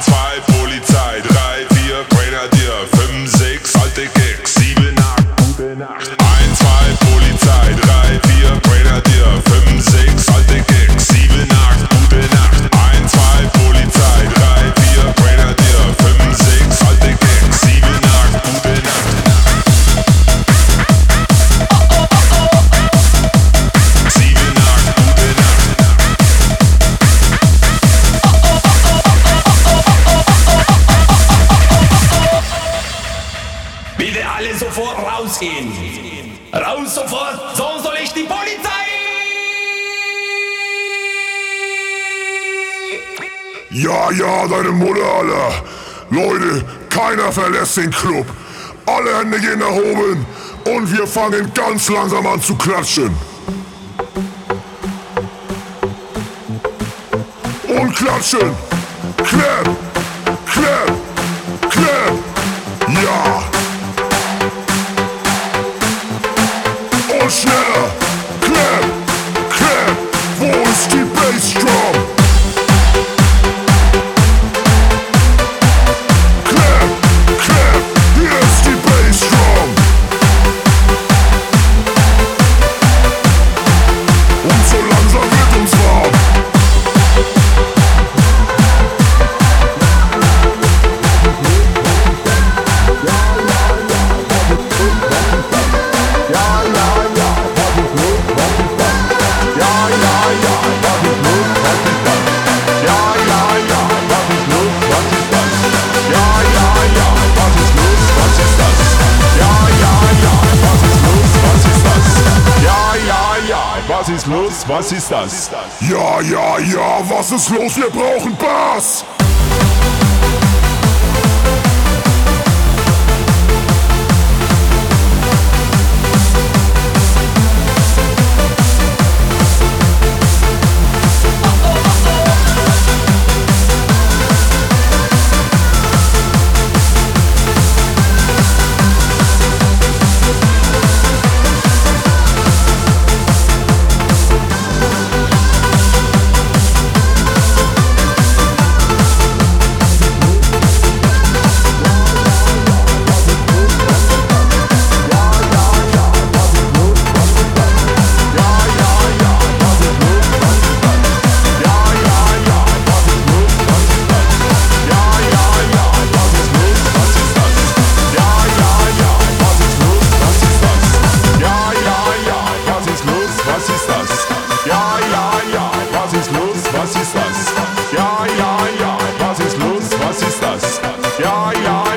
1, 2, Polizei, 3, 4, Grenadier, 5, 6, alte Gags, 7, 8, gute Nacht. 1, 2, Polizei, 3, 4, Grenadier, 5, 6, alte Gags, 7, 8, gute Nacht. 1, 2, Polizei, 3, 4, Grenadier, 5, 6, alte Gags, 7, 8, gute Nacht. 7, 8, gute Nacht. Bitte alle sofort rausgehen. Raus sofort, sonst soll ich die Polizei. Ja, ja, deine Mutter, Alter. Leute, keiner verlässt den Club. Alle Hände gehen nach oben und wir fangen ganz langsam an zu klatschen. Und klatschen. Clap, clap, clap. Ja. Und schneller. Clap, clap. Wo ist die Bassdrum? Clap, clap. Hier ist die Bassdrum. Und so langsam wird uns warm. Was ist los? Was ist das? Ja, ja, ja, was ist los? Wir brauchen Bass!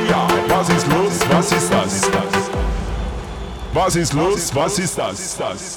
Was ist los? Was ist das?